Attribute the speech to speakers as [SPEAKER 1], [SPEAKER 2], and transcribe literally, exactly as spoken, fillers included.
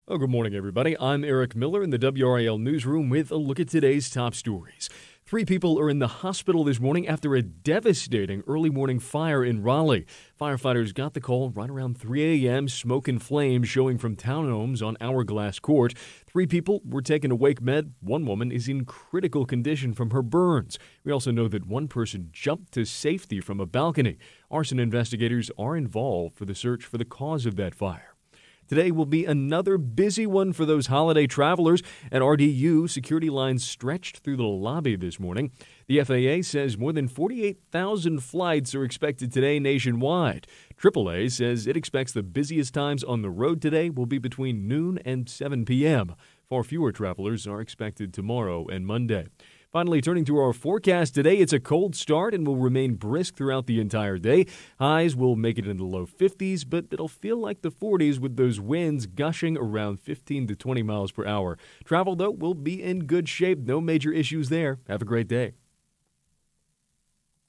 [SPEAKER 1] Oh, good morning, everybody. I'm Eric Miller in the W R A L newsroom with a look at today's top stories. Three people are in the hospital this morning after a devastating early morning fire in Raleigh. Firefighters got the call right around three a.m., smoke and flames showing from townhomes on Hourglass Court. Three people were taken to Wake Med. One woman is in critical condition from her burns. We also know that one person jumped to safety from a balcony. Arson investigators are involved for the search for the cause of that fire. Today will be another busy one for those holiday travelers. At R D U, security lines stretched through the lobby this morning. The F A A says more than forty-eight thousand flights are expected today nationwide. triple A says it expects the busiest times on the road today will be between noon and seven p.m. Far fewer travelers are expected tomorrow and Monday. Finally, turning to our forecast today, it's a cold start and will remain brisk throughout the entire day. Highs will make it into the low fifties, but it'll feel like the forties with those winds gushing around fifteen to twenty miles per hour. Travel, though, will be in good shape. No major issues there. Have a great day.